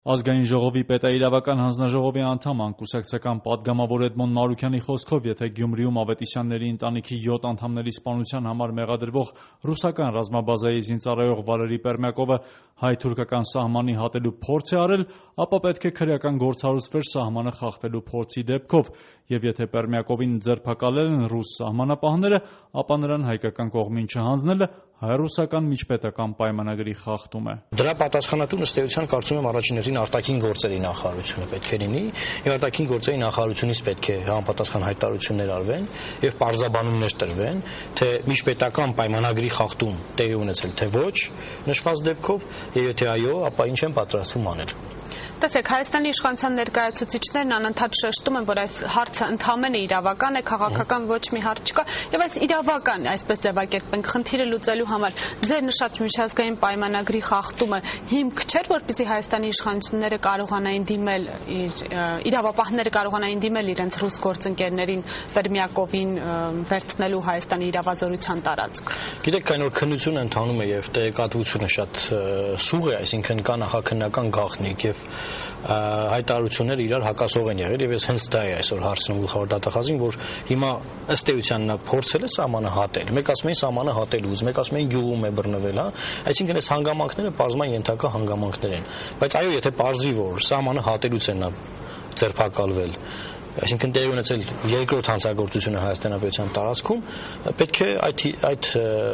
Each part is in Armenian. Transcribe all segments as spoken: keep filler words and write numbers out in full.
Ազգային ժողովի պետաիրավական հանձնաժողովի անդամ անկուսակցական պատգամավոր Էդմոն Մարուքյանի խոսքով, եթե Գյումրիում Ավետիսյանների ընտանիքի յոթ անդամների սպանության համար մեղադրվող ռուսական ռազմաբազայի զինծառայող Վալերի Պերմյակովը հայ-թուրքական սահմանի հատելու փորձ է արել, ապա պետք է քրեական գործ հարուցվեր սահմանը խախտելու փորձի դեպքով, եւ եթե Պերմյակովին ձերբակալել են ռուս սահմանապահները, ապա նրան հայկական կողմին չհանձնելը հայ-ռուսական միջպետական պայմանագրի խախտում է։ Դրա պատասխանատուն ըստ էության կարծում եմ առաջիններին արտաքին գործերի նախարարությունը պետք է լինի, եւ արտաքին գործերի նախարարությունից պետք է համապատասխան հայտարարություններ արվեն եւ պարզաբանումներ տրվեն, թե միջպետական պայմանագրի խախտում տեղի ունեցել թե ոչ, նշված դեպքով, եւ եթե այո, ապա ինչ են պատրաստվում անել։ Տեսեք, Հայաստանի իշխանության ներկայացուցիչներն անընդհատ շեշտում են, որ այս հարցը ընդհանրապես իրավական է, քաղաքական ոչ մի հարց չկա, եւ այս իրավական, այսպես ձևակերպենք, խնդիրը լուծելու համար ձեր նշած միջազգային պայմանագրի խախտումը հիմք չէր, որպեսզի Հայաստանի իշխանությունները կարողանային դիմել իրավապահները կարողանային դիմել իրենց ռուս գործընկերներին Պերմյակովին վերցնելու Հայաստանի իրավազորության տարածք։ Գիտեք, այն որ քննությունը ընթանում է եւ տեղեկատվությունը շատ սուղ է, այսինքն կա նախաքննական գաղտնիք եւ հայտարարությունները իրար հակասող են եղել եւ ես հենց դա է այսօր հարցնում գլխավոր դատախազին, որ հիմա ըստ էության նա փորձել է սահմանը հատել, մեկ ասում են սահմանը հատելուց, մեկ ասում են գյուղում է բռնվել, հա, այսինքն այս հանգամանքները բազման ենթակա հանգամանքներ են, բայց այո, եթե պարզվի, որ սահմանը հատելուց է նա ձերբակալվել, այսինքն տեղի ունեցել երկրորդ հանցագործությունը Հայաստանի Հանրապետության տարածքում, պետք է այդ այդ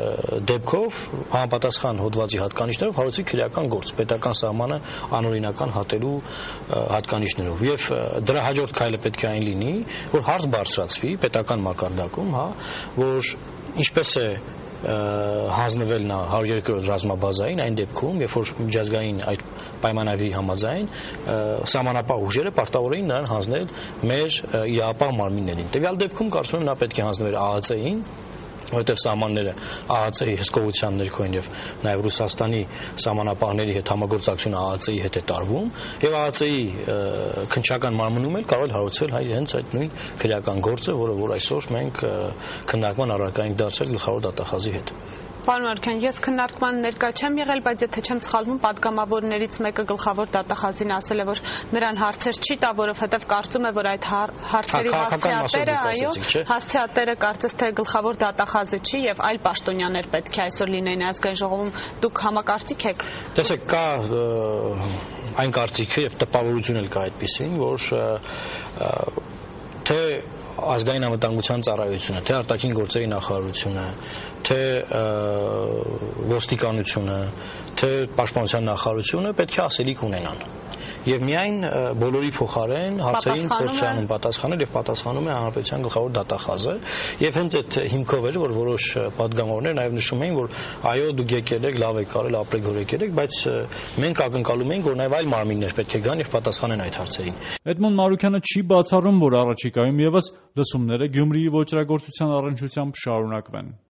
դեպքով համապատասխան հոդվածի հատկանիշներով հարուցվի քրեական գործ, պետական սահմանը անօրինական հատելու հատկանիշներով, եւ դրա հաջորդ քայլը պետք է այն լինի, որ հարց բարձրացվի պետական մակարդակում, հա, որ ինչպես է հանձնվել նա հարյուրերկրորդ ռազմաբազային այն դեպքում, երբ որ միջազգային այդ պայմանագրի համաձայն սահմանապահ ուժերը պարտավոր էին նրան հանձնել մեր իրավապահ մարմիններին։ Տվյալ դեպքում կարծում եմ նա պետք է հանձնվեր ԱԱՑ-ին, որովհետև սահմանները ԱԱՑ-ի հսկողության ներքո են եւ նաեւ Ռուսաստանի սահմանապահների հետ համագործակցությունը ԱԱՑ-ի հետ է տարվում եւ ԱԱՑ-ի քննչական մարմնում էլ կարող է հարուցվել հայ հենց այդ նույն քրեական գործը, որը որ այսօր մենք քննարկման առարկա ենք դարձրել գլխավոր դատախազի հետ։ Պարոն Մարուքյան, ես քննարկման ներկա չեմ եղել, բայց եթե չեմ սխալվում, պատգամավորներից մեկը գլխավոր դատախազին ասել է, որ նրան հարցեր չի տա, որովհետև կարծում է, որ այդ հարցերի հասցեատերը, այո, հասցեատերը կարծես թե գլխավոր դատախազը չի եւ այլ պաշտոնյաներ պետք է այսօր լինեին ազգային ժողովում, դուք համակարծիք եք։ Տեսեք, կա այն կարծիքը եւ տպավորություն էլ կա այդպեսին, որ թե ազգային անվտանգության ծառայությունը, թե արտաքին գործերի նախարարությունը, թե ոստիկանությունը, թե պաշտպանության նախարարությունը պետք է ասելիք ունենան։ Եվ միայն բոլորի փոխարեն հարցերին փորձանում պատասխանել եւ պատասխանում է հանրապետության գլխավոր դատախազը եւ հենց այդ հիմքով էր որ որոշ պատգամավորներ նաեւ նշում էին որ այո դուք եկել եք լավ եք կարել ապրեք որ եկել եք բայց մենք ակնկալում ենք որ նաեւ այլ մարմիններ պետք է գան եւ պատասխանեն այդ հարցերին։ Էդմոն Մարուքյանը չի բացառում որ առաջիկայում եւս լսումները Գյումրիի ոճրագործության առնչությամբ շարունակվեն։